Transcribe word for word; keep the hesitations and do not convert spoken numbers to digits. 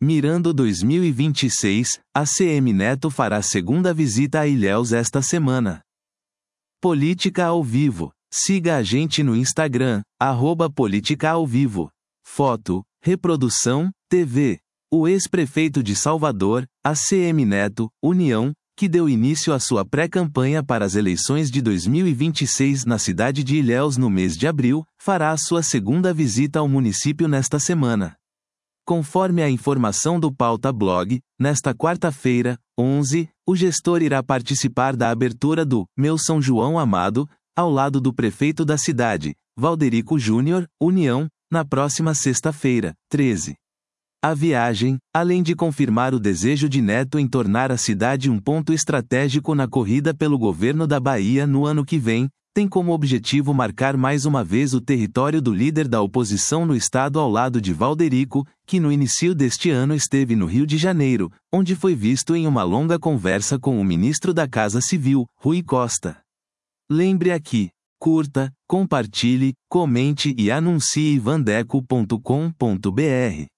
Mirando dois mil e vinte e seis, A C M Neto fará segunda visita a Ilhéus esta semana. Política ao vivo. Siga a gente no Instagram, arroba Política ao Vivo. Foto, reprodução, T V. O ex-prefeito de Salvador, A C M Neto, União, que deu início à sua pré-campanha para as eleições de dois mil e vinte e seis na cidade de Ilhéus no mês de abril, fará a sua segunda visita ao município nesta semana. Conforme a informação do Pauta Blog, nesta quarta-feira, onze, o gestor irá participar da abertura do Meu São João Amado, ao lado do prefeito da cidade, Valderico Júnior, União, na próxima sexta-feira, treze. A viagem, além de confirmar o desejo de Neto em tornar a cidade um ponto estratégico na corrida pelo governo da Bahia no ano que vem, tem como objetivo marcar mais uma vez o território do líder da oposição no estado ao lado de Valderico, que no início deste ano esteve no Rio de Janeiro, onde foi visto em uma longa conversa com o ministro da Casa Civil, Rui Costa. Lembre aqui, curta, compartilhe, comente e anuncie vandeco ponto com ponto br.